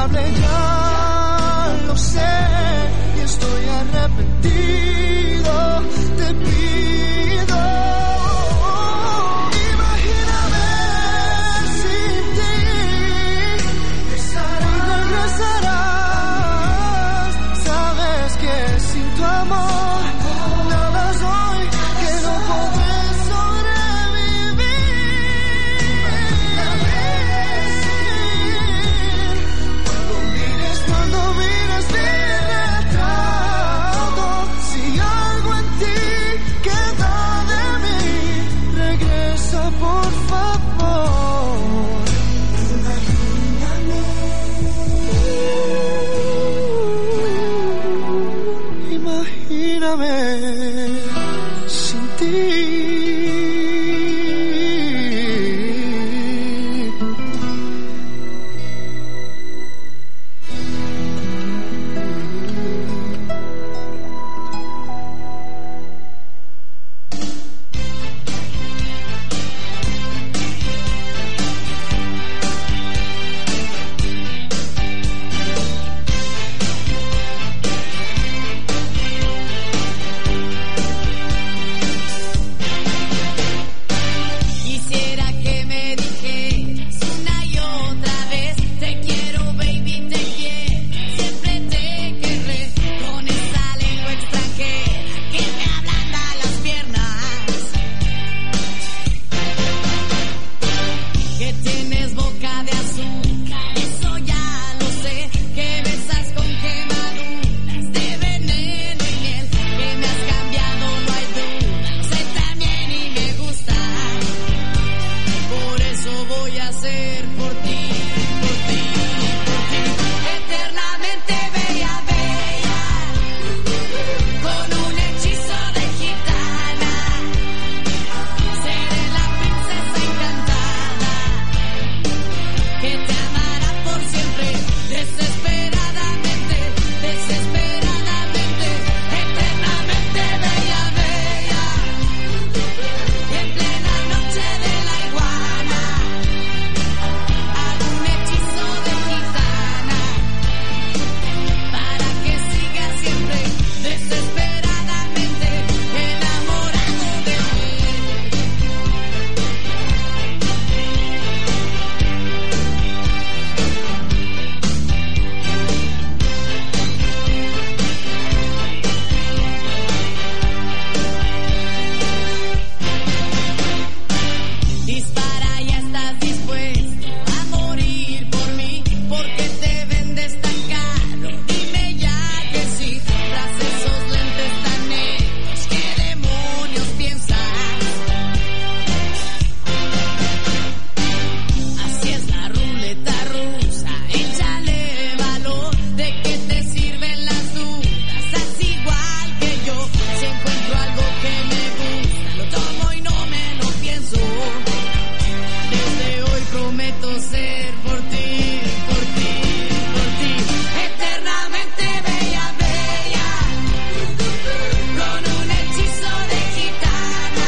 culpable, ya lo sé, y estoy arrepentido. Te pido, imagíname sin ti, regresarás. Sabes que sin tu amor nada soy, que no podré sobrevivir. Cuando mires mi retrato, si algo en ti queda de mí, regresa por favor. Imagíname sin ti. Quisiera que me dijeras una y otra vez: te quiero, baby, te quiero, siempre te querré, con esa lengua extranjera que me ablanda las piernas. Que tienes boca de azúcar, eso ya lo sé, que besas con quemaduras de veneno y miel, que me has cambiado, no hay duda, lo sé también y me gusta. Por eso voy a ser por ti, por ti, por ti, eternamente bella, bella, con un hechizo de gitana. Seré la princesa encantada, que te amará por siempre, desesperadamente, desesperadamente, eternamente bella, bella, y en plena noche de la iguana, hago un hechizo de gitana, para que sigas siempre, desesperadamente, enamorado de mí. Dispara, ya estás dispuesto a morir por mí, porque te vendes tan caro, dime ya que sí, tras esos lentes tan negros, ¿qué demonios piensas? Así es la ruleta rusa, échale valor, ¿de qué te sirven las dudas? Haz igual que yo, si encuentro algo que me gusta, lo tomo y no me lo pienso. Desde hoy prometo ser por ti, por ti, por ti, eternamente bella, bella, con un hechizo de gitana.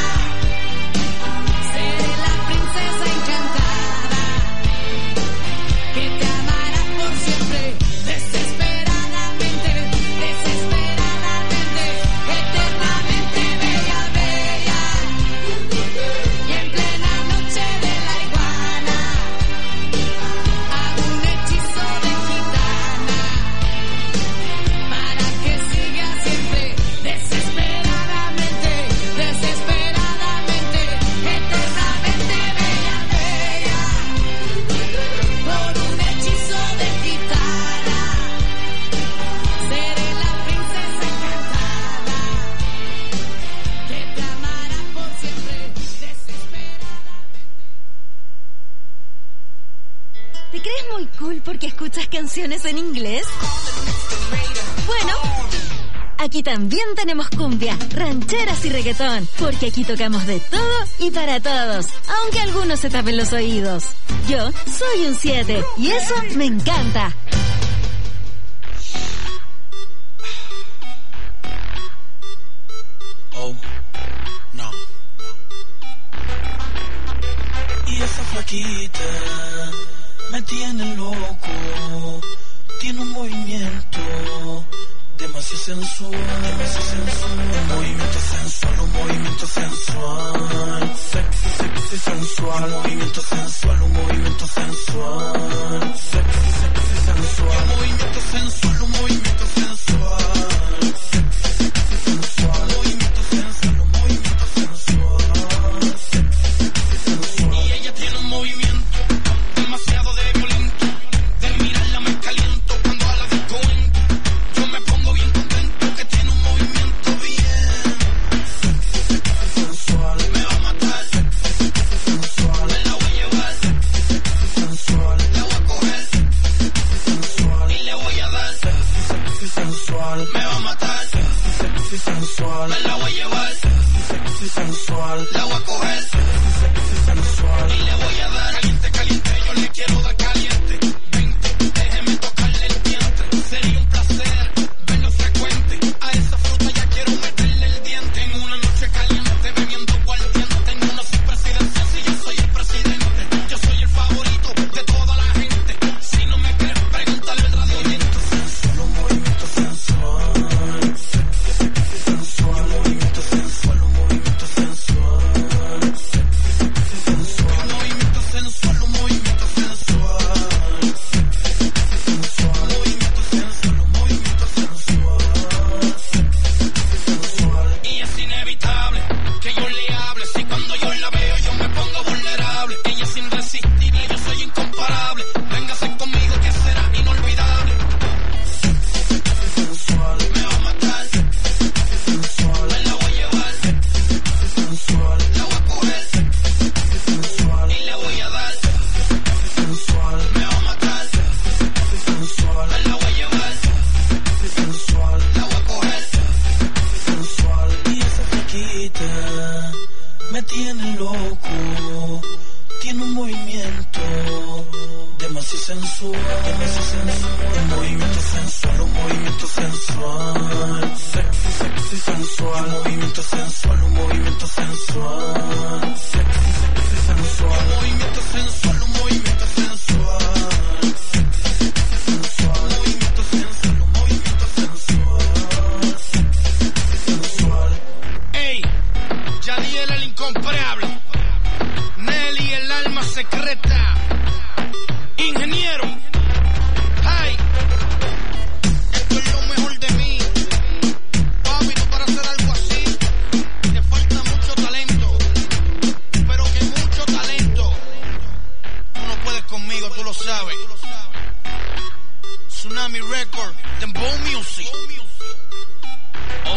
Seré la princesa encantada, que te amará por siempre, desesperadamente, desesperadamente, eternamente bella, bella, y en plena noche de la iguana, hago un hechizo de gitana, para que sigas siempre, desesperadamente, desesperadamente, eternamente bella, bella, por un hechizo de gitana. Seré la princesa encantada, que te amará por siempre, desesperadamente. ¿Te crees muy cool porque escuchas canciones en inglés? Bueno, aquí también tenemos cumbia, rancheras y reggaetón, porque aquí tocamos de todo y para todos, aunque algunos se tapen los oídos. Yo soy un 7 y eso me encanta. Oh, no. Y esa flaquita me tiene loco. un movimiento demasiado sensual, un movimiento sensual, un movimiento sensual, sexy, sexy, sensual, un movimiento sensual, un movimiento sensual, sexy, sexy, sensual, un movimiento sensual, un movimiento sensual, sexy, sexy, sensual, un movimiento sensual, un movimiento sensual, sexy, sexy, sensual. Y ella tiene un movimiento demasiado de violento, de mirarla me caliento cuando a la disco entro. Yo me pongo bien contento que tiene un movimiento bien sexy, sexy, sensual. Me va a matar sexy, sexy, sensual. Me la voy a llevar sexy, sexy, sensual. La voy a coger sexy, sexy, sensual. Y le voy a dar sexy, sexy, sensual. Me va a matar sexy, sexy, sensual. Me la voy a llevar sexy, sexy, sensual. La voy a coger sexy, sexy, sensual. Y le voy a dar caliente, caliente. Yo le quiero dar caliente. Vente, déjeme tocarle el vientre. Sería un placer verlo frecuente. A esa fruta ya quiero meterle el diente. En una noche caliente, bebiendo aguardiente. Tengo una presidencia, si yo soy el presidente. Yo soy el favorito de toda la gente. Si no me crees, pregúntale al radioyente. Sensual, un movimiento sensual. Sexy, sexy, sensual. Un movimiento sensual, un movimiento sensual. Sexy, sexy, sensual. Un movimiento sensual, un movimiento sensual. Sexy, sexy, sensual. Un movimiento sensual, un movimiento sensual. Sexy, sexy, sensual. Y es inevitable que yo le hable. Si cuando yo la veo yo me pongo vulnerable. Ella es irresistible, yo soy incomparable. Véngase conmigo que será inolvidable. Sexy, sexy, sensual. Me va a matar. Sexy, sexy, sensual. Me la voy a llevar. Sexy, sexy, sensual. La voy a coger. Sexy, sexy, sensual. Y le voy a dar. Sexy, sexy, sensual. Me va a matar. Sexy, sexy, sensual. Me la voy a llevar. Sexy, sexy, sensual. La voy a coger. Sexy, sexy, sensual. Y esa flaquita me tiene loco. Tiene un movimiento demasiado sensual, un movimiento sensual, un movimiento sensual, sexy, sexy, sensual, un movimiento sensual, un movimiento sensual, sexy, sexy, sensual, un movimiento sensual, un movimiento sensual, sexy, sexy, sensual, un movimiento sensual, un movimiento sensual, sexy, sexy, sensual. Ey, Yadiel el incomparable, Nelly el alma secreta, ingeniero, ay, esto es lo mejor de mí, papi, tú para hacer algo así, te falta mucho talento, pero que mucho talento, tú no puedes conmigo, tú lo sabes, Tsunami Record, Dembow Music, oh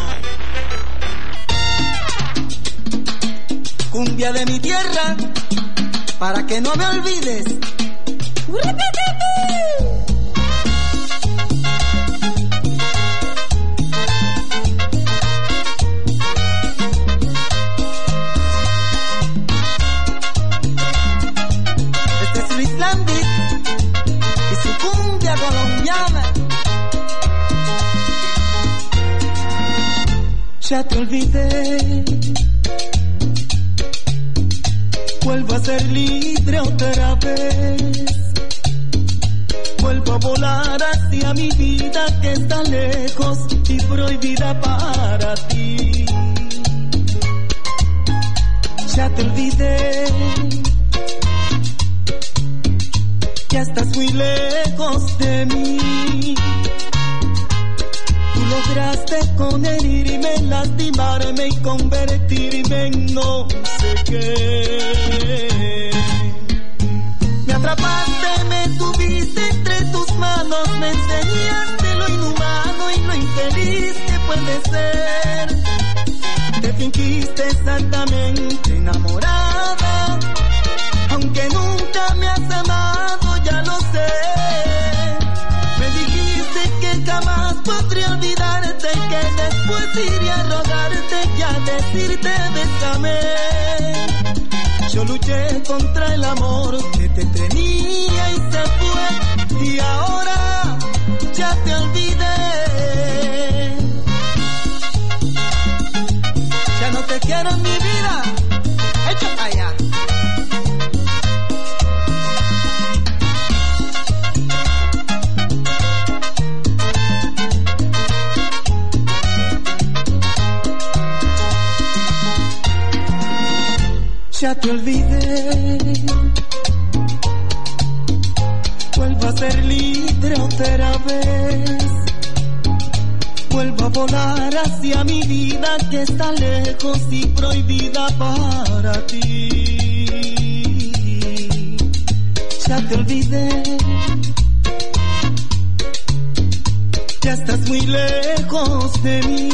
no. Cumbia de mi tierra, para que no me olvides. Este es Luis Landis y su cumbia colombiana. Ya te olvidé. Vuelvo a ser libre otra vez. Vuelvo a volar hacia mi vida que está lejos y prohibida para ti. Ya te olvidé. Ya estás muy lejos de mí. Tú lograste con herirme, lastimarme y convertirme en no sé qué. Me atrapaste, me tuviste entre tus manos, me enseñaste lo inhumano y lo infeliz que puede ser. Te fingiste exactamente enamorada, aunque nunca me has amado, ya lo sé. Me dijiste que jamás podría olvidarte y que después iría a rogarte y a decirte bésame. Yo luché contra el amor que te tenía y se fue, y ahora ya te olvidé. Ya no te quiero en mi vida, echa para allá. Ya te olvidé, vuelvo a ser libre otra vez, vuelvo a volar hacia mi vida que está lejos y prohibida para ti. Ya te olvidé, ya estás muy lejos de mí.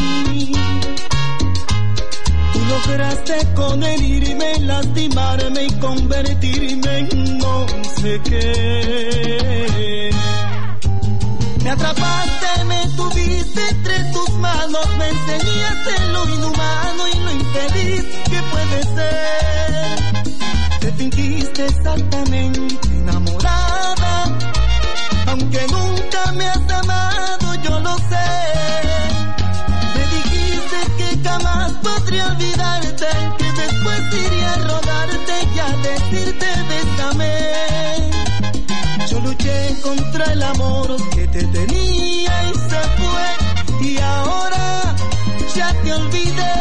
Tú lograste con herirme, lastimarme y convertirme en no sé qué. Me atrapaste, me tuviste entre tus manos, me enseñaste lo inhumano y lo infeliz que puede ser. Te fingiste exactamente enamorada, aunque nunca me has amado, yo lo sé. Me dijiste que jamás podría olvidarte, que después iría a rodarte y a decirte bésame. Yo luché contra el amor que te tenía y se fue, y ahora ya te olvidé.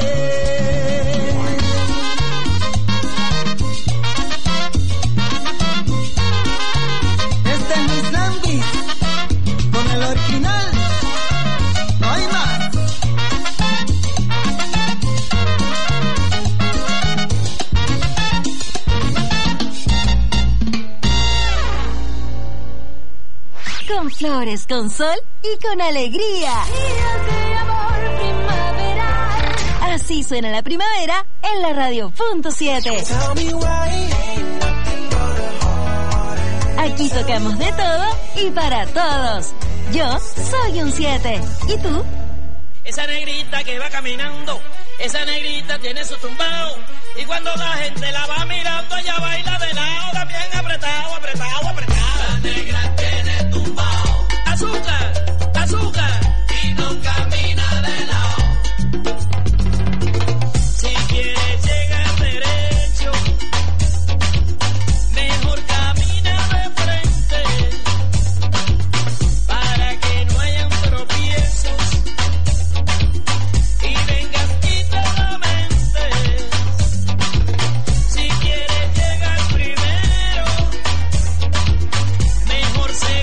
Este es mi Zambi, con el original, no hay más. Con flores, con sol y con alegría. Días de amor primaveral. Así suena la primavera en la Radio.7. Aquí tocamos de todo y para todos. Yo soy un 7. ¿Y tú? Esa negrita que va caminando, esa negrita tiene su tumbao. Y cuando la gente la va mirando, ella baila de lado, también apretado, apretado, apretado. La negra tiene tumbao. Azúcar, azúcar. Y no camina de lado. Si quieres llegar derecho, mejor camina de frente, para que no hayan tropiezos y vengas quitadamente. Si quieres llegar primero, mejor se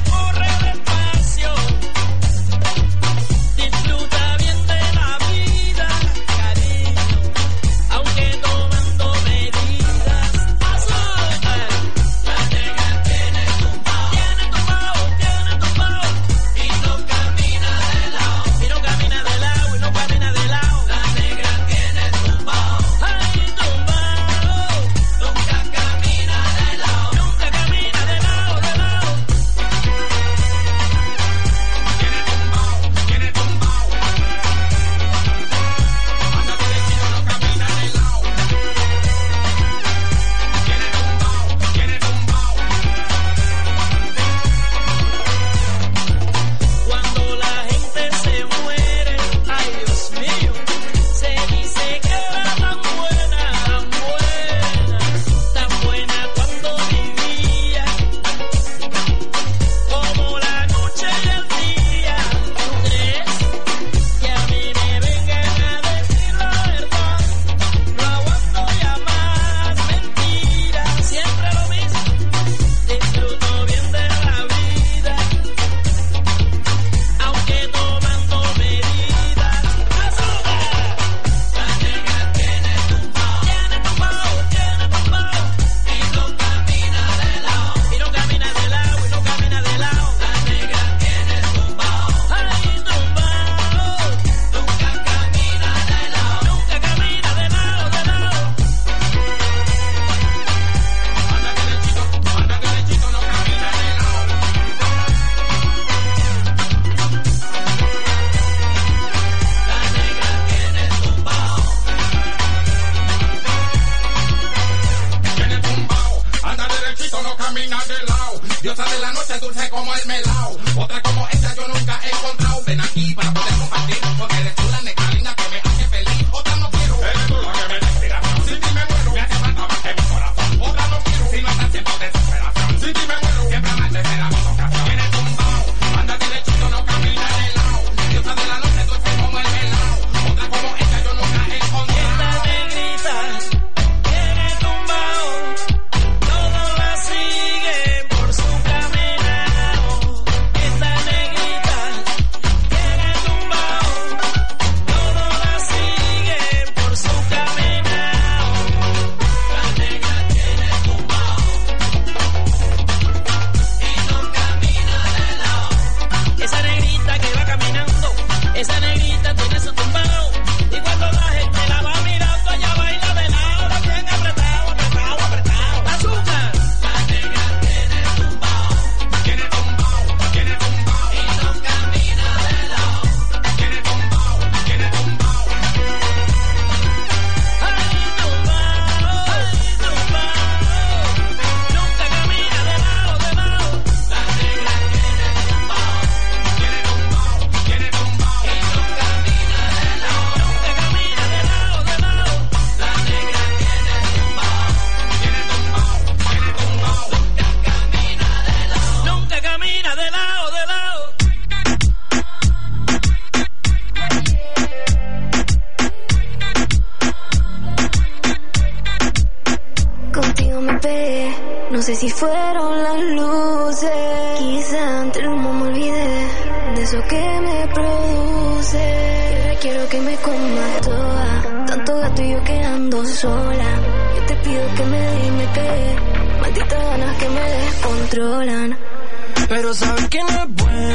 fueron las luces. Quizá entre el humo me olvidé de eso que me produce. Ahora quiero que me comas toda, tanto gato y yo quedando sola. Yo te pido que me dé y me pegue, malditas ganas que me descontrolan. Pero sabes que no es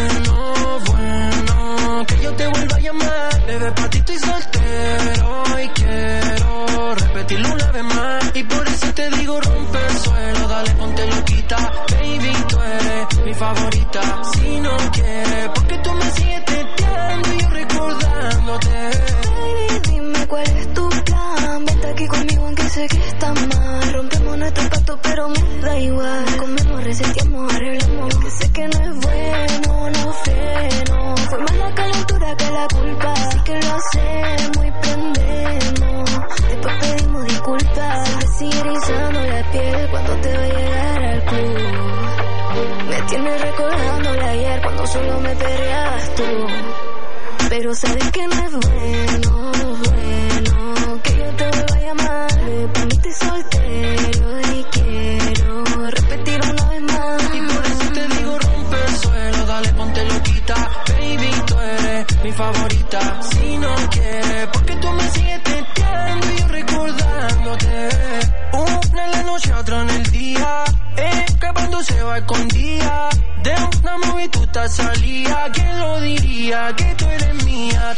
bueno que yo te vuelva a llamar. Bebé, pa' ti estoy soltero y quiero repetirlo una vez más. Y por eso te digo rompe el suelo, dale ponte loquita. Baby, tú eres mi favorita. Si no quieres, porque tú me sigues testeando y yo recordándote. Baby, dime cuál es tu plan. Vente aquí conmigo aunque sé que está mal. Rompemos nuestro pacto pero me da igual. Comemos, reseteamos, arreglamos. Que sé que no es bueno, no freno. Fue más la calentura que la culpa. Así que lo hacemos y prendemos. Después pedimos disculpas. Se te sigue erizando la piel cuando te va a llegar al club. Me tienes recordándole ayer cuando solo me perreabas tú. Pero sabes que no es bueno que yo te vuelva a llamar. Para mí estoy soltero y quiero repetir una vez más. Y por eso te digo rompe el suelo, dale ponte loquita. Baby, tú eres mi favorita. Si no quieres, porque tú me sigues testeando y yo recordándote. Una en la noche, otra en el día, escapándose va escondida. De una movie tú te salía. ¿Quién lo diría? Que tú eres mía.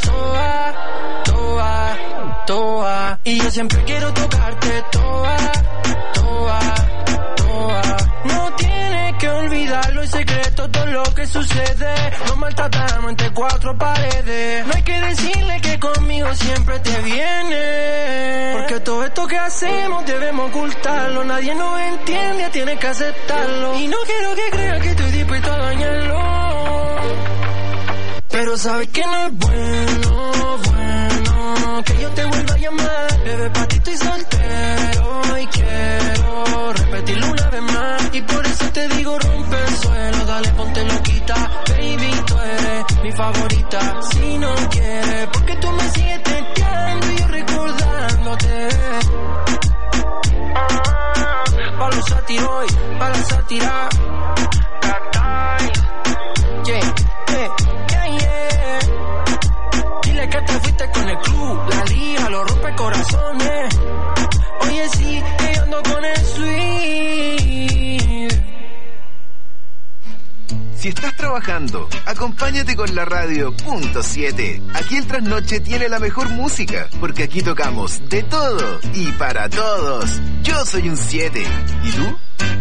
Toa. Y yo siempre quiero tocarte toa. No tienes que olvidarlo en secreto todo lo que sucede. Nos maltratamos entre cuatro paredes. No hay que decirle que conmigo siempre te viene. Porque todo esto que hacemos debemos ocultarlo. Nadie nos entiende, tienes que aceptarlo. Y no quiero que creas que estoy dispuesto a dañarlo. Pero sabes que no es bueno que yo te vuelva a llamar. Bebé, pa' ti estoy soltero y quiero repetirlo una vez más. Y por eso te digo rompe el suelo, dale ponte loquita. Baby, tú eres mi favorita. Si no quieres, porque tú me sigues testeando y yo recordándote. Pa' los satiroy, pa' la sátira. Dile que te fuiste con el club, la liga, lo rompe corazones. Oye, sí, que yo ando con el sweet. Si estás trabajando, acompáñate con la radio .7. Aquí el Trasnoche tiene la mejor música, porque aquí tocamos de todo y para todos. Yo soy un 7. ¿Y tú?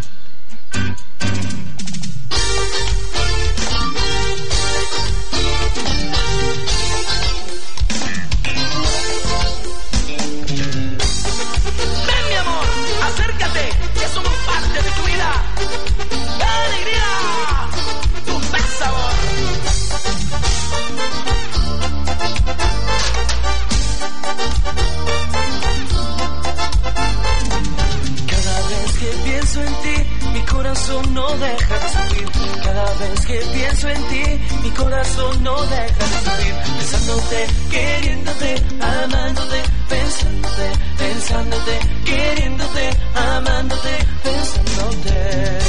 No deja de sufrir. Cada vez que pienso en ti, mi corazón no deja de sufrir. Pensándote, queriéndote, amándote, pensándote, queriéndote, amándote, pensándote.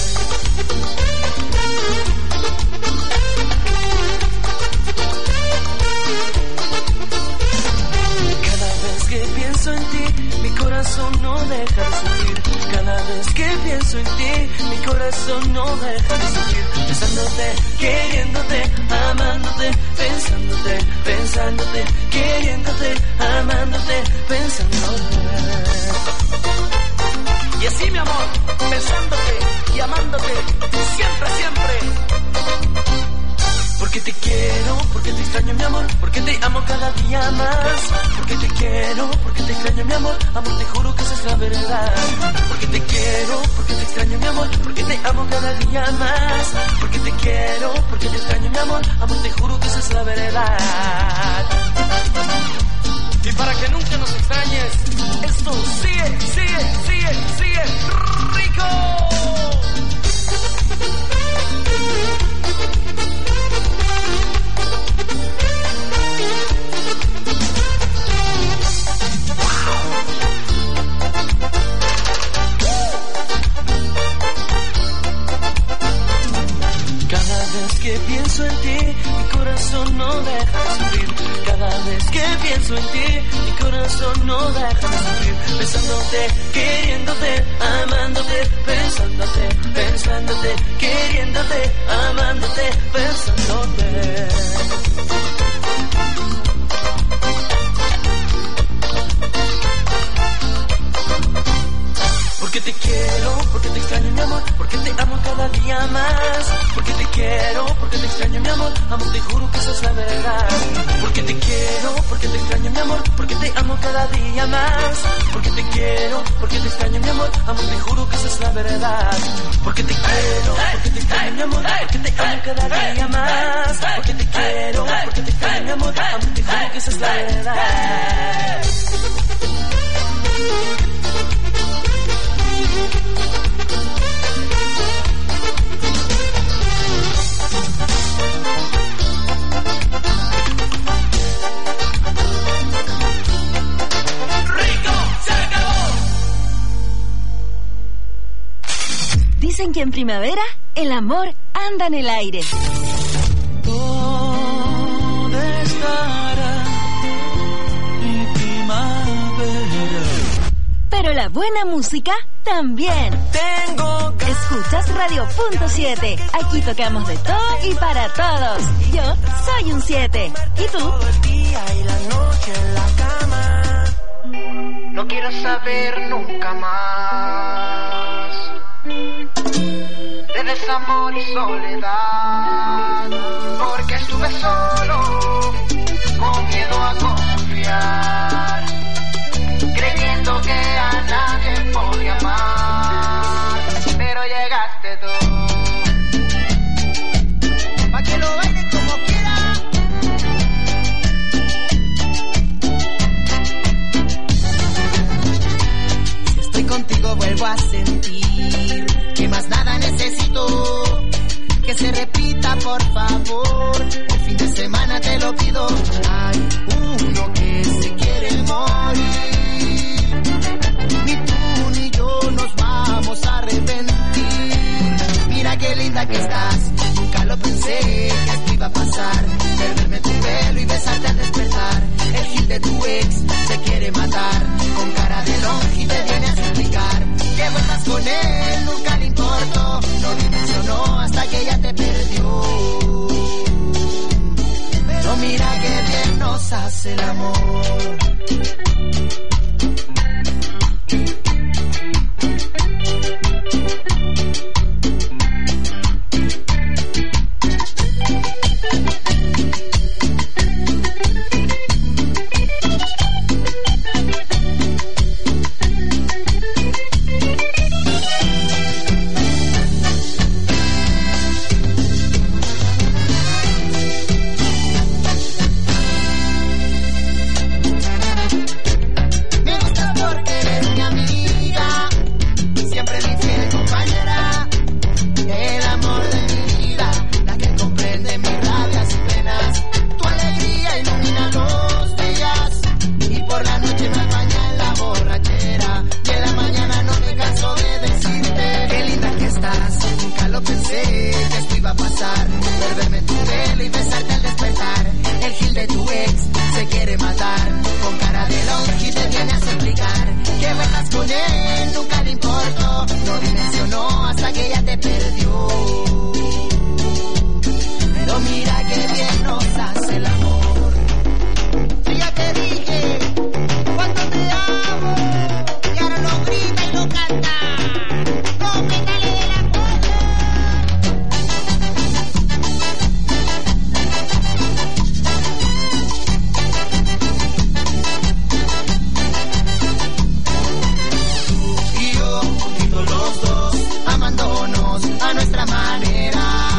Cada vez que pienso en ti, mi corazón no deja de sufrir. Cada vez que pienso en ti, mi corazón no deja de sufrir. Pensándote, queriéndote, amándote, pensándote, queriéndote, amándote, pensándote. Y así, mi amor, pensándote y amándote, siempre, siempre. Porque te quiero, porque te extraño, mi amor, porque te amo cada día más. Porque te quiero, porque te extraño, mi amor, amor, te juro que esa es la verdad. Porque te quiero, porque te extraño, mi amor, porque te amo cada día más. Porque te quiero, porque te extraño, mi amor, amor, te juro que esa es la verdad. Y para que nunca nos extrañes, esto sigue rico. pienso en ti, mi corazón no deja de sufrir. Cada vez que pienso en ti, mi corazón no deja de sufrir. Pensándote, queriéndote, amándote, pensándote, pensándote, queriéndote, amándote, pensándote. Porque te quiero, porque te extraño mi amor, porque te amo cada día más. Porque te quiero, porque te extraño mi amor, amor te juro que esa es la verdad. Porque te quiero, porque te extraño mi amor, porque te amo cada día más. Porque te quiero, porque te extraño mi amor, amor te juro que esa es la verdad. Porque te quiero, porque te extraño mi amor, porque te amo cada día más. Porque te quiero, porque te extraño mi amor, amor te juro que esa es la verdad. Dicen que en primavera el amor anda en el aire. Todo estará en primavera. Pero la buena música también. Escuchas Radio.7. Aquí tocamos de todo y para todos. Yo soy un 7. ¿Y tú? Todo el día y la noche en la cama. No quiero saber nunca más de desamor y soledad, porque estuve solo, con miedo a confiar, creyendo que a nadie podía amar, pero llegaste tú, pa' que lo bailes como quiera. Si estoy contigo vuelvo a sentir que más nada necesito, que se repita por favor, el fin de semana te lo pido. Hay uno que se quiere morir, ni tú ni yo nos vamos a arrepentir. Mira qué linda que estás, nunca lo pensé que esto iba a pasar, perderme tu pelo y besarte al despertar. El gil de tu ex se quiere matar, con cara de longe te viene a suplicar que vuelvas con él, nunca le importó, no dimensionó hasta que ella te perdió. Pero mira que bien nos hace el amor. Los dos amándonos a nuestra manera.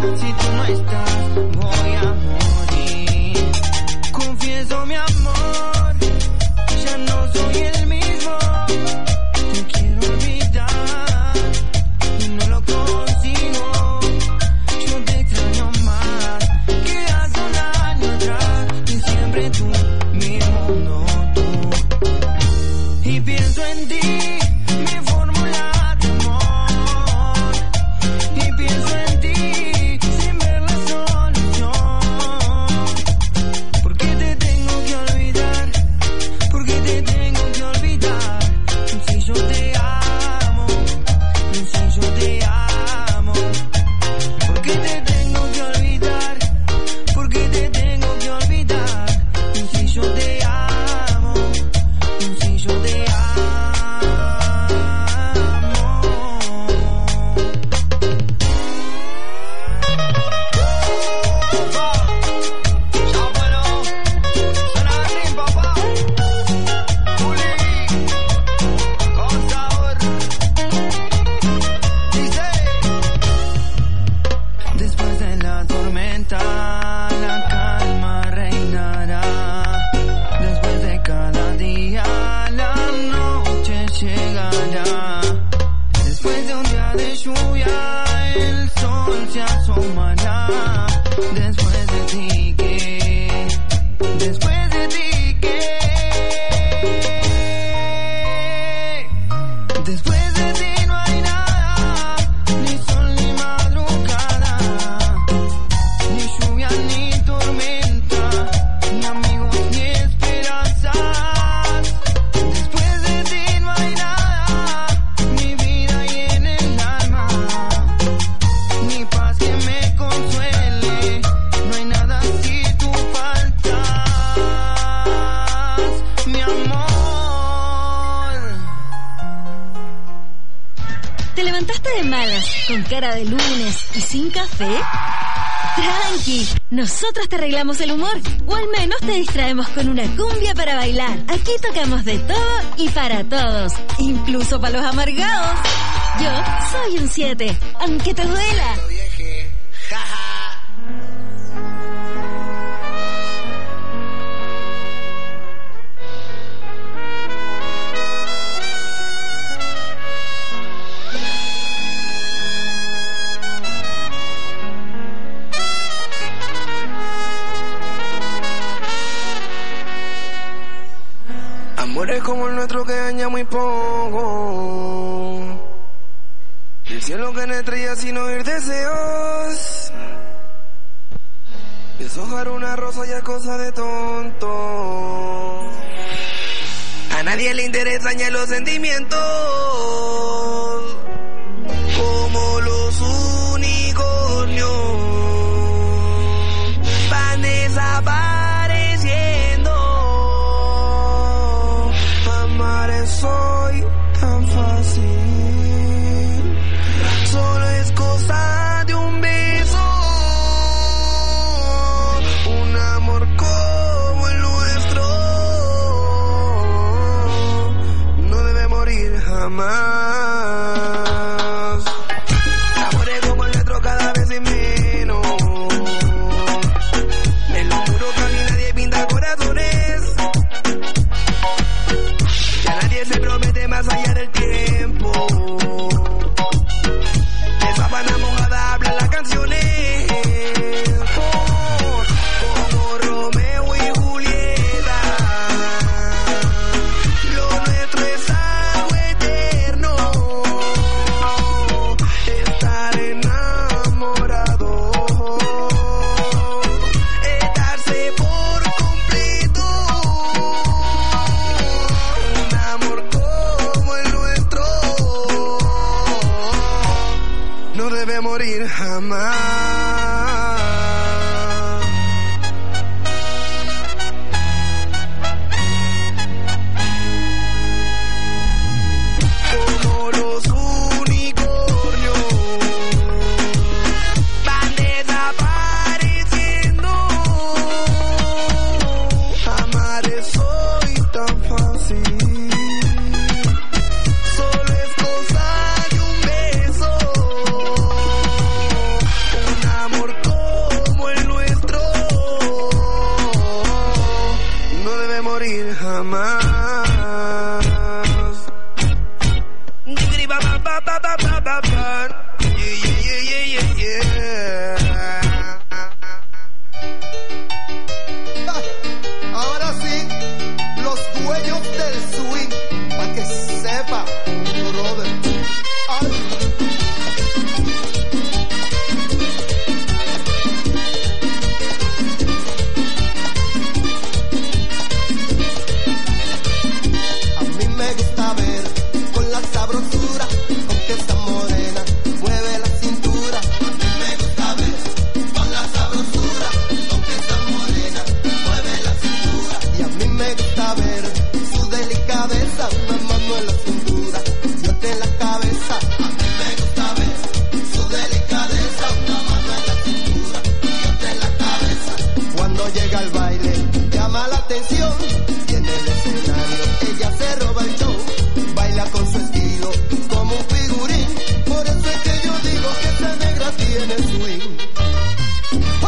Si tú no estás, voy a morir. Confieso mi amor, ya no soy el mismo. Te quiero olvidar y no lo consigo. Yo te extraño más que hace un año atrás. Y siempre tú, mi mundo, tú. Y pienso en ti, mi fórmula de amor. Y pienso en ti, sin ver la solución. ¿Por qué te tengo que olvidar? ¿Por qué te tengo que olvidar? Si yo te amo, si yo te amo. ¿Por qué te tengo que olvidar? ¿Por qué te tengo que olvidar? Si yo te amo, si yo te amo. Después de la tormenta, la calma reinará. Después de cada día, la noche llegará. Después de un día de lluvia, el sol se asomará. Después de ti, ¿qué? Después de ti, ¿qué? Después de ti no hay nada, ni sol ni madrugada, ni lluvia ni tormenta, ni amigos ni esperanzas. Después de ti no hay nada, ni vida y en el alma, ni paz que me consuele. No hay nada si tú faltas, mi amor. ¿Te levantaste de malas, con cara de lunes y sin café? Tranqui, nosotros te arreglamos el humor, o al menos te distraemos con una cumbia para bailar. Aquí tocamos de todo y para todos, incluso para los amargados. Yo soy un 7, aunque te duela. Amores como el nuestro que daña muy poco. El cielo que no estrella sin oír deseos. Deshojar una rosa ya es cosa de tonto. A nadie le interesan ya los sentimientos. Como los unicornios van desapareciendo. Amar es hoy tan fácil. Solo es cosa de un beso. Un amor como el nuestro no debe morir jamás. Amores como el nuestro cada vez es menos. En lo oscuro casi nadie pinta corazones. Ya nadie se promete más allá del tiempo. De sábana mojada hablan las canciones. Como Romeo y Julieta. Lo nuestro es algo eterno. Estar enamorado. Estarse por completo. Un amor como el nuestro no debe morir jamás. Como los unicornios van desapareciendo. Amar es hoy tan fácil. Solo es cosa de un beso. Un amor como el nuestro no debe morir jamás. Ahora sí, los dueños del swing, para que sepa, brother. A mí me gusta ver con la sabrosura con que esta morena mueve la cintura. A mí me gusta ver con la sabrosura con que esta morena mueve la cintura. Y a mí me gusta ver su delicadeza, una mano en la cintura y otra en la cabeza. A mí me gusta ver su delicadeza, una mano en la cintura y otra en la cabeza. Cuando llega al baile llama la atención y en el escenario ella se roba el show. Baila con su estilo como un figurín, por eso es que yo digo que esa negra tiene swing. ¡Ja!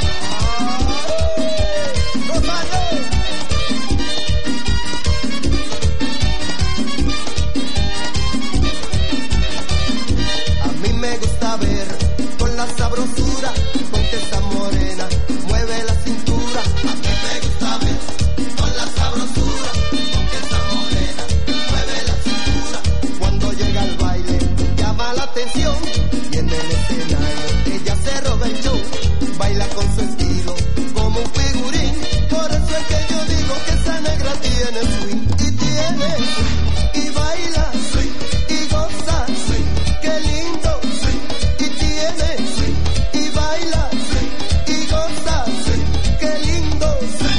A mí me gusta ver con la sabrosura con que esta morena mueve la cintura. A mí me gusta ver con la sabrosura con que esta morena mueve la cintura. Cuando llega al baile llama la atención y en el escenario ella se roba el show. Baila con su estilo como un figurín, por eso es que yo digo que esa negra tiene swing. Y tiene y baila y goza, qué lindo. Y tiene y baila y goza, qué lindo.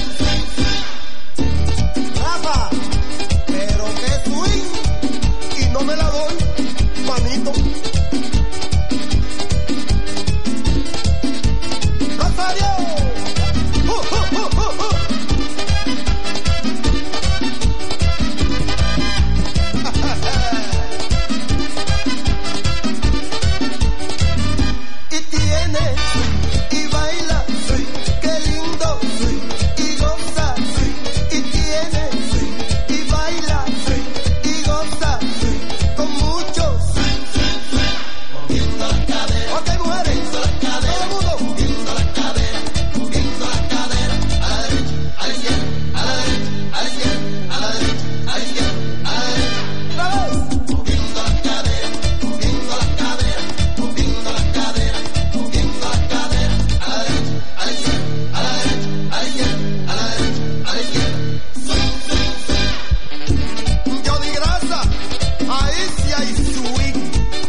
Rafa, pero qué swing, y no me la doy, manito. Rosario, y tiene y baila, qué lindo, y goza, y tiene y baila y goza con muchos. Moviendo las caderas, ok mujeres, moviendo las caderas, todo el mundo, moviendo las caderas, moviendo las caderas, a la derecha, a la izquierda, a la derecha, a la izquierda, a la derecha, a la izquierda, a la derecha. ¡Otra vez! Moviendo las caderas, moviendo las caderas, moviendo las caderas, moviendo las caderas, a la derecha, a la izquierda, a la derecha, a la izquierda, a la derecha, a la izquierda. Yo di grasa, ahí sí hay swing.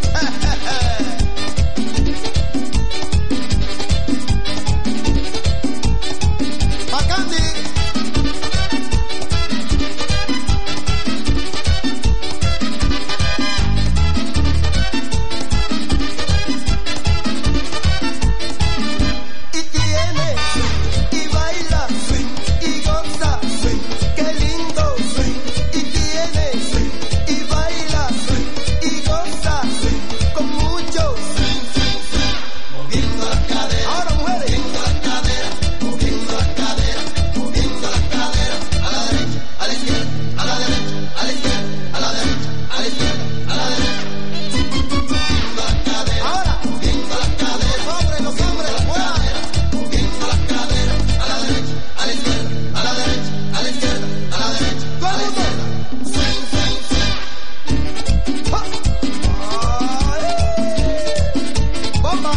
Macandi. Y tiene y baila y goza, qué lindo. Y tiene y baila y goza con muchos. Moviendo las caderas, ahora mujeres, moviendo las caderas, moviendo las caderas, moviendo las caderas, a la derecha, a la izquierda, a la derecha, a la izquierda, a la derecha, a la izquierda, a la derecha. Moviendo las caderas, ahora moviendo las caderas, los hombres, fuera. Moviendo las caderas, a la derecha, a la izquierda, a la derecha, a la izquierda, a la derecha, a la izquierda. Swing, swing, swing. ¡Ja! ¡Ay! ¡Bomba!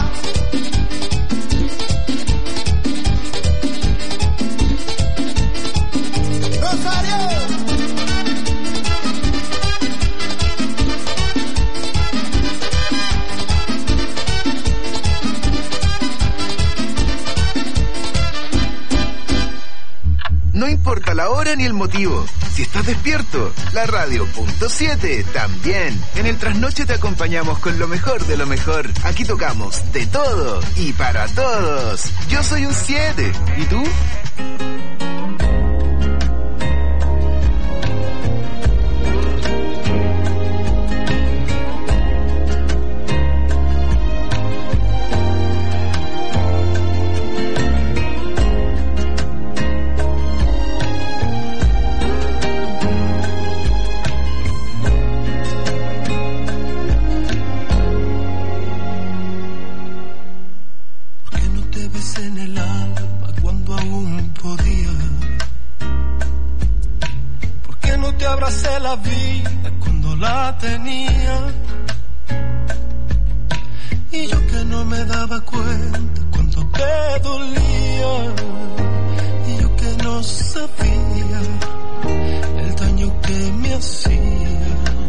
¡Rosario! No importa la hora ni el motivo. Si estás despierto, la radio.7 también. En el trasnoche te acompañamos con lo mejor de lo mejor. Aquí tocamos de todo y para todos. Yo soy un 7. ¿Y tú? te besé en el alma cuando aún podía. ¿Por qué no te abracé la vida cuando la tenía? Y yo que no me daba cuenta cuando te dolía. Y yo que no sabía el daño que me hacía.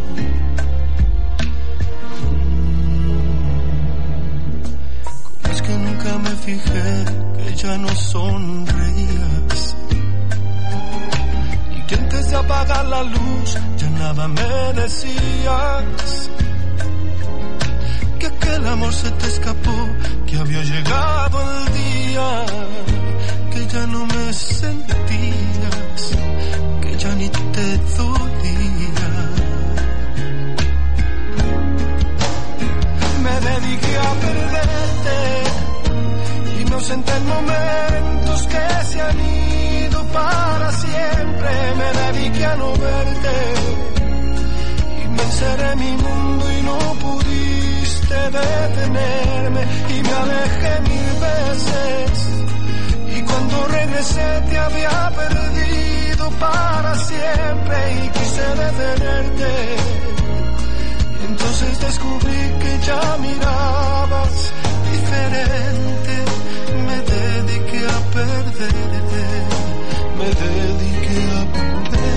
¿Cómo es que nunca me fijé que ya no sonreías? Y que antes de apagar la luz ya nada me decías. Que aquel amor se te escapó, que había llegado el día, que ya no me sentías, que ya ni te dolía. Me dediqué a perderte y me ausenté en momentos que se han ido para siempre. Me dediqué a no verte y me encerré en mi mundo y no pudiste detenerme y me alejé 1000 veces. Y cuando regresé te había perdido para siempre y quise detenerte. Y entonces descubrí que ya mirabas diferente. Me dediqué a perderte, me dediqué a perderte.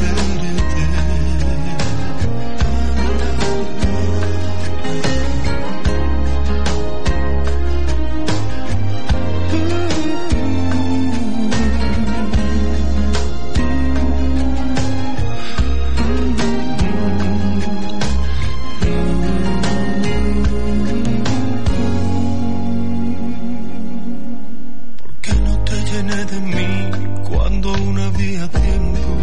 De mí cuando aún había tiempo.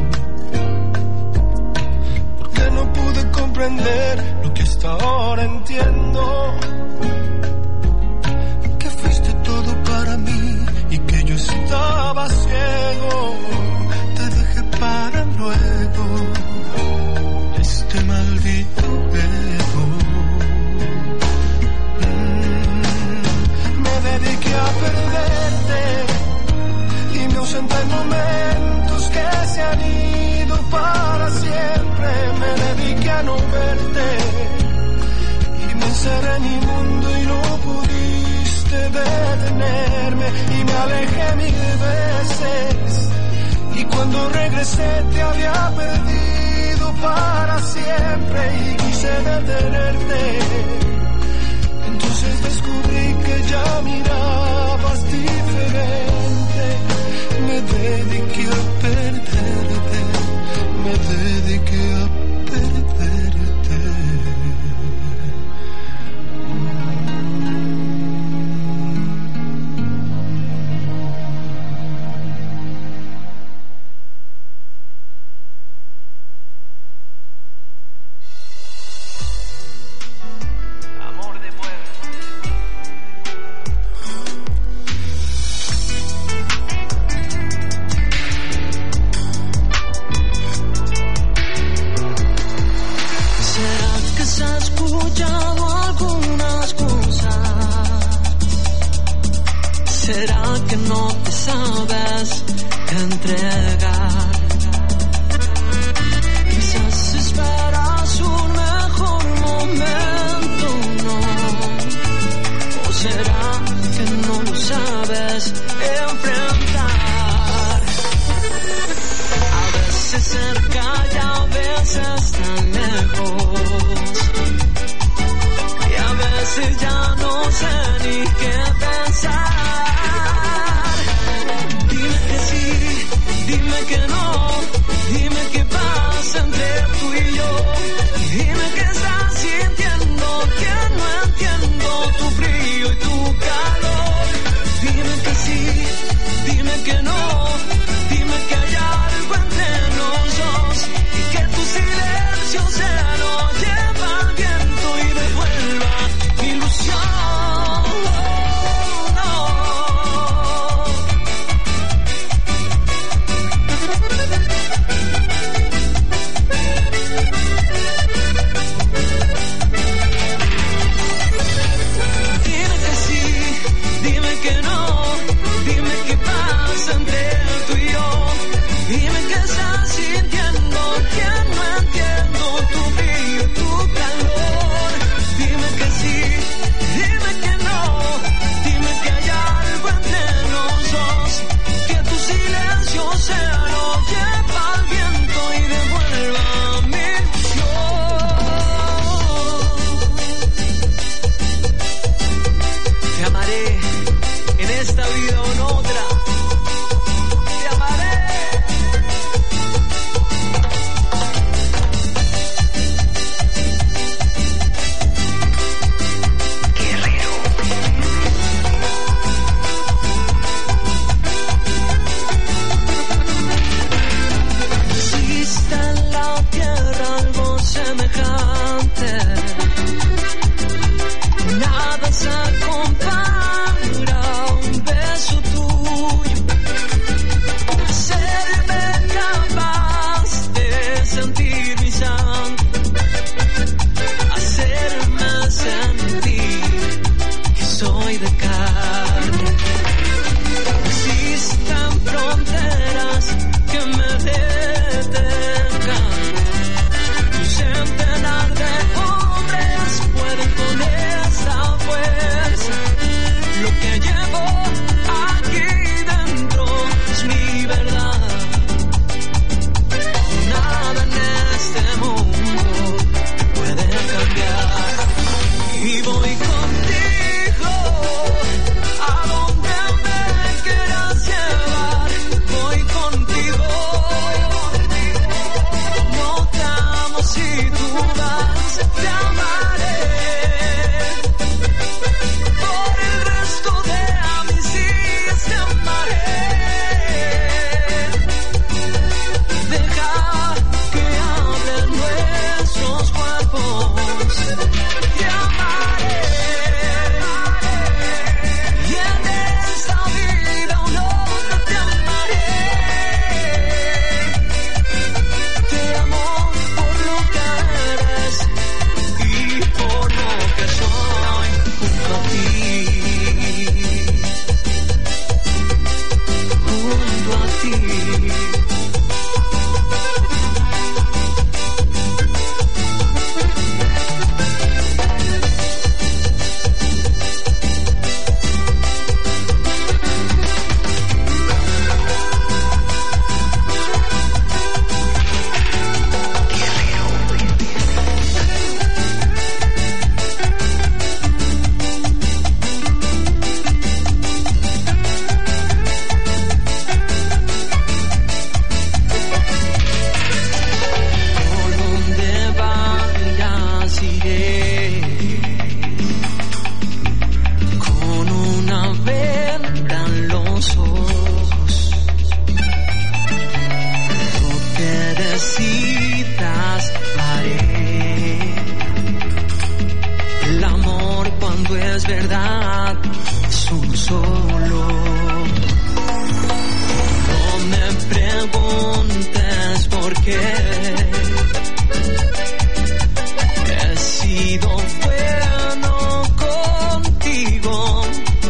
Porque no pude comprender lo que hasta ahora entiendo. Que fuiste todo para mí y que yo estaba ciego. Te dejé para luego este maldito ego. Me dediqué a perderte y me ausenté en momentos que se han ido para siempre. Me dediqué a no verte y me encerré en mi mundo y no pudiste detenerme y me alejé 1000 veces. Y cuando regresé te había perdido para siempre y quise detenerte. Entonces descubrí que ya mirabas diferente. Me dediqué a perderte, me dediqué a perderte. Amor de pueblo. Has escuchado algunas cosas. ¿Será que no te sabes entregar? Quizás esperas un mejor momento, ¿no? ¿O será que no lo sabes enfrentar? A veces cerca y a veces tan lejos. Ya no sé ni qué pensar. Dime que sí, dime que no, dime qué pasa entre tú y yo. Dime que estás sintiendo, que no entiendo tu frío y tu calor. Dime que sí, dime que no, dime que hay algo entre los dos y que tu silencio se lo lleva al viento y devuelva ilusión. en esta vida o en otra. Te amaré. Existe en la tierra algo semejante, nada se compara a un beso tuyo, hacerme capaz de sentir mi sangre, hacerme sentir que soy de carne. Existen fronteras que me detengan, un centenar de hombres pueden con esa fuerza. Lo que llevo aquí dentro es mi verdad. Nada en este mundo puede cambiar. Y voy contigo a donde me quieras llevar. Voy contigo. No te amo si tú vas, te amaré. Por el resto de mis días te amaré. Deja que hablen nuestros cuerpos. Te amaré. Y en esta vida o en otra te amaré. Te amo por lo que eres y por lo que soy junto a ti. Junto a ti. Por donde vayas iré, con una venda en los ojos. Lo que decidas haré. El amor cuando es verdad es uno solo. No me preguntes por qué. He sido bueno contigo.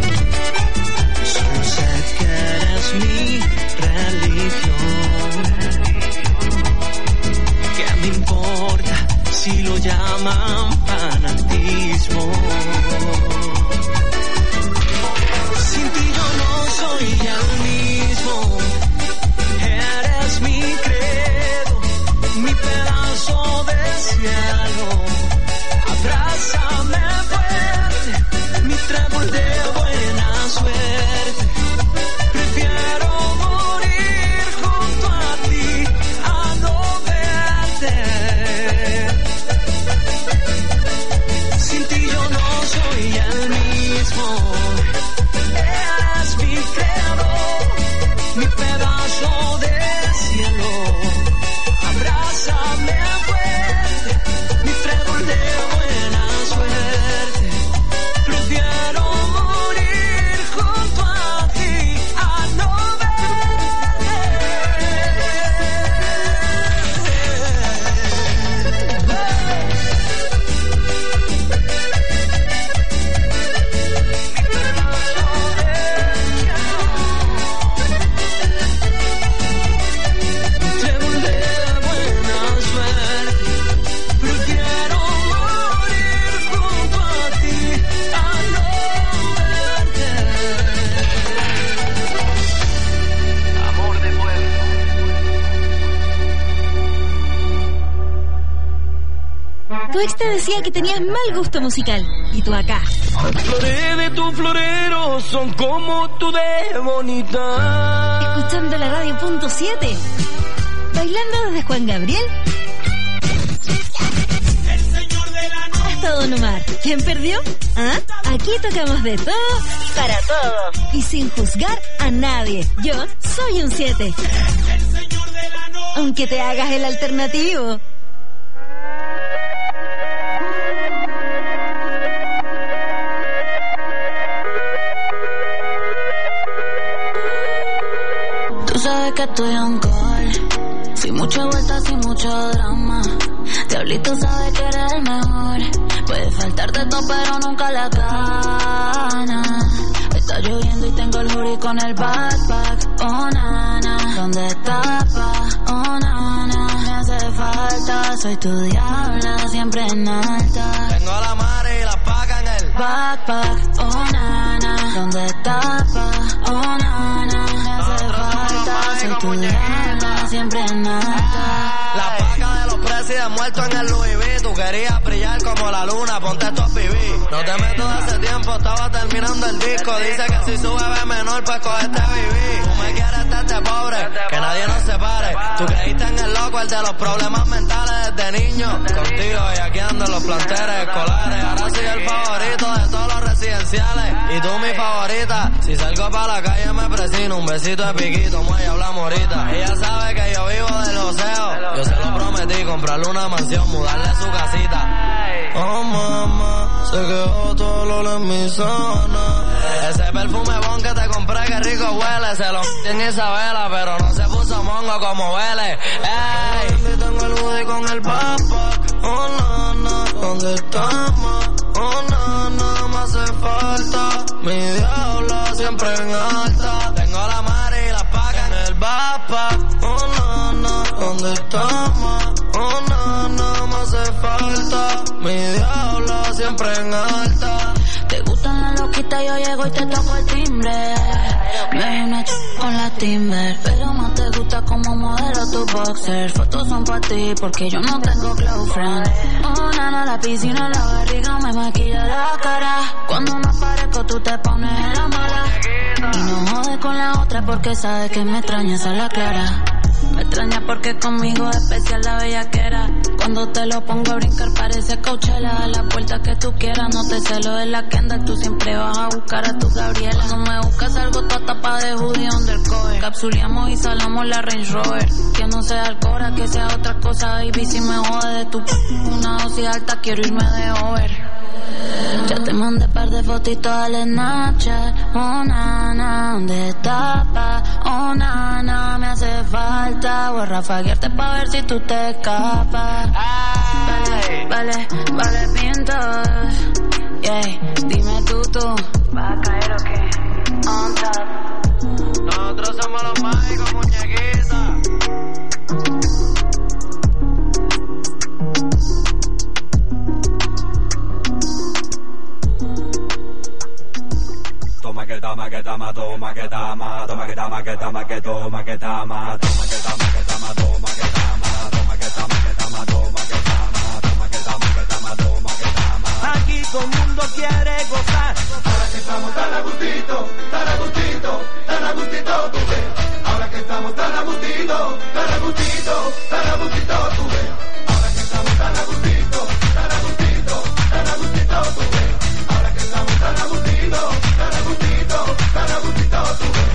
Solo sé que eres mi religión. ¿Qué me importa si lo llaman fanatismo? Sin ti yo no soy el mismo. Eres mi credo, mi pedazo de cielo. Abrázame fuerte, mi trébol de buena suerte. Prefiero morir junto a ti a no verte. Sin ti yo no soy el mismo. Eres mi credo, mi pedazo de cielo. Abrázame fuerte, mi trébol de buena suerte. Prefiero morir junto a ti a no Tu ex te decía que tenías mal gusto musical y tú acá, Las flores de tu florero son como tú de bonita. Escuchando la radio.7. Bailando desde Juan Gabriel hasta Don Omar. ¿Quién perdió? ¿Ah? Aquí tocamos de todo para todos y sin juzgar a nadie. Yo soy un 7. Aunque te hagas el alternativo. Tú sabes que estoy on call, sin mucha vuelta, sin mucho drama. Diablito sabe que eres el mejor. Puede faltarte todo pero nunca la gana. Está lloviendo y tengo el hoodie con el backpack. Oh nana, ¿dónde estás pa? Oh nana, me hace falta. Soy tu diabla, siempre en alta. Tengo la madre y la paca en el backpack. Oh nana, ¿dónde estás pa? Oh nana, me hace falta. Soy tu diabla, siempre en alta. La paca de los presidentes muertos en el Louis V. Tú querías brillar como la luna, ponte estos pibí. No te meto de hace tiempo, estaba terminando el disco. Dice que si sube ve menor, pues coge este vivir. Tú me quieres este pobre, que nadie nos separe. Tú creíste en el loco, el de los problemas mentales desde niño. Contigo y aquí ando en los planteles escolares. Ahora soy el favorito de todos los residenciales. Y tú mi favorita. Si salgo para la calle me presino. Un besito de piquito, muelle, hablamos ahorita. Ella sabe que yo vivo del joseo. Yo se lo prometí, comprarle una mansión, mudarle a su casita. Oh mamá, se quedó todo el olor en mi zona. Ese perfume bon que te compré, que rico huele. Se lo en Isabela, pero no se puso mongo como huele. Ey, tengo el hoodie con el backpack. Oh nana, ¿dónde estamos? Oh nana, me hace falta. Mi diabla siempre en alta. Tengo la madre y la paca en el backpack. Oh nana, ¿dónde estamos? Oh nana, me hace falta. Mi diabla siempre en alta. Te gustan las loquitas, yo llego y te toco el timbre. Me una con la Timber, pero más te gusta como modelo tu boxer. Fotos son para ti porque yo no tengo close friend. Oh nana, la piscina, la barriga me maquilla la cara. Cuando me aparezco tú te pones en la mala. Y no jodes con la otra porque sabes que me extrañas a la clara. Me extraña porque conmigo es especial la bellaquera. Cuando te lo pongo a brincar parece Coachella. A la puerta que tú quieras, no te celo de la Kendall. Tú siempre vas a buscar a tu Gabriela. No me buscas algo toda tapa de hoodie undercover. Capsuleamos y salamos la Range Rover. Que no sea Alcora, que sea otra cosa, baby. Si me jode de tu una dosis alta, quiero irme de over. Ya te mandé par de fotitos al Snapchat. Oh nana, ¿dónde estás pa? Oh nana, me hace falta. Voy a rafaguearte pa' ver si tú te escapas. Vale, pintos. Yeah, dime tú. ¿Vas a caer o qué? On top. Nosotros somos los mágicos, muñequitas. Toma que tama, que tama, toma que tama, toma que tama, que tama, que toma que tama, toma que tama, que tama, toma que tama, toma que tama, que tama, toma que tama, toma que tama, que tama, toma que tama. Aquí todo el mundo quiere gozar. Ahora que estamos tan a gustito, tan a gustito, tan a gustito, tú ves. Ahora que estamos tan a gustito, tan a gustito, tan a gustito, tú ves. Ahora que estamos tan a gustito, tan a gustito, tan a gustito, tú ves. Ahora que estamos tan a gustito, tan a gustito, tan a gustito, tú ves.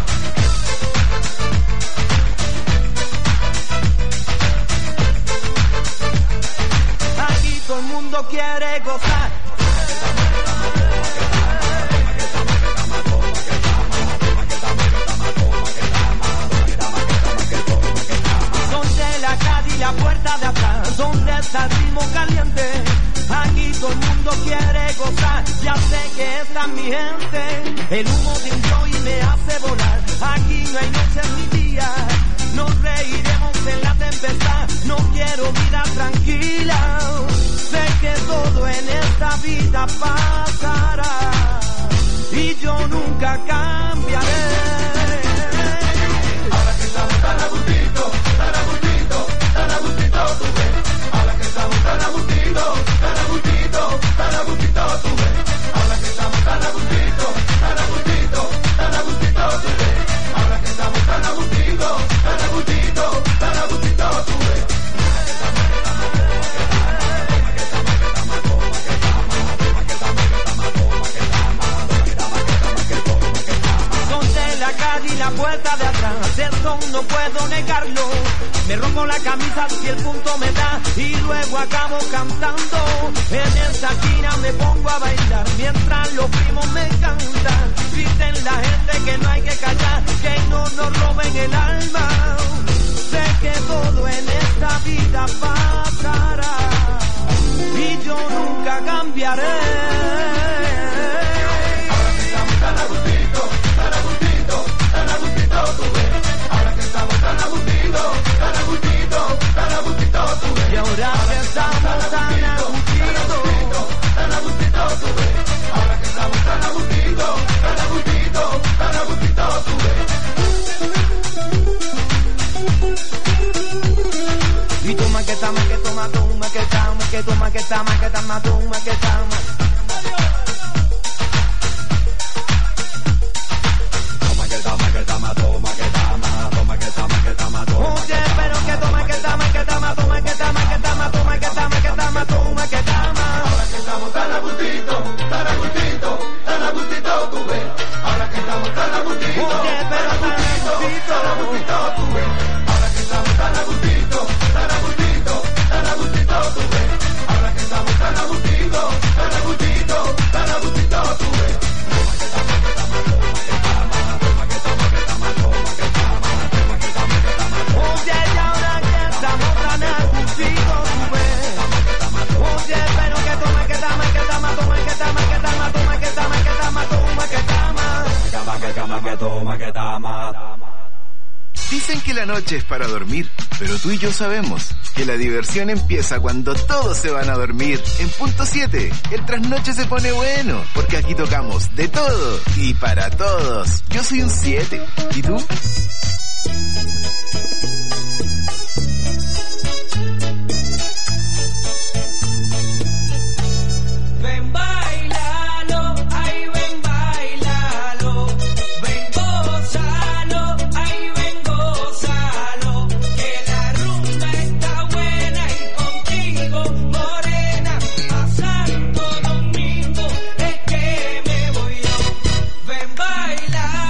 Aquí todo el mundo quiere gozar. Donde la calle y la puerta de atrás, donde está el ritmo caliente. Aquí todo el mundo quiere gozar, ya sé que esta es mi gente. El humo de un joy me hace volar. Aquí no hay noches ni días, nos reiremos en la tempestad. No quiero vida tranquila, sé que todo en esta vida pasará y yo nunca cambiaré. Ahora que estamos tan a gustito, tan a gustito, tan a gustito, tú ves. Ahora que estamos tan a gustito, tan a gustito, tan a gustito, tú ves. Ahora que estamos la calle y la puerta de atrás, eso no puedo negarlo. Me rompo la camisa si el punto me da y luego acabo cantando. En esa esquina me pongo a bailar mientras los primos me cantan. Griten la gente que no hay que callar, que no nos roben el alma. Sé que todo en esta vida pasará y yo nunca cambiaré. Ahora que estamos tan a gustito, tan a gustito, tan a gustito, tú ves. Ahora que estamos tan a gustito, tan a gustito, tan a gustito, tú ves. Y ahora que estamos tan a gustito, tan a gustito, tú ves. Ahora que estamos tan a gustito, tan a gustito, tan a gustito, tú ves. Y toma que toma, que toma, toma que toma, que toma que toma, que toma, toma que toma. Toma que toma, que toma, toma que toma, toma que toma, que toma, toma. Oye, pero que toma, que toma, que toma, toma que toma, que toma, toma que toma, que toma, toma que toma. Ahora que estamos tan a gustito, tan a gustito, tan a gustito, tú ves. Ahora que estamos tan a gustito, oye, pero tan a gustito, tan a gustito, tú ves. Ahora que estamos tan a gustito, tan a gustito, tan a gustito, tú ves. Ahora que estamos tan a gustito, tan a gustito, tan a gustito, tú ves. Oye, y ahora que estamos tan a gustito, tú ves. Oye, pero que toma, que toma, que toma, toma que toma, que toma, toma que toma, que toma, toma que toma. Que toma, que toma, que toma. Dicen que la noche es para dormir, pero tú y yo sabemos que la diversión empieza cuando todos se van a dormir. En punto 7, el trasnoche se pone bueno, porque aquí tocamos de todo y para todos. Yo soy un 7, ¿y tú? Ven, bailalo, ay, ven, bailalo. Ven, gózalo, ay, ven, gózalo. Que la rumba está buena y contigo, morena. A Santo Domingo es que me voy yo. Ven, bailalo.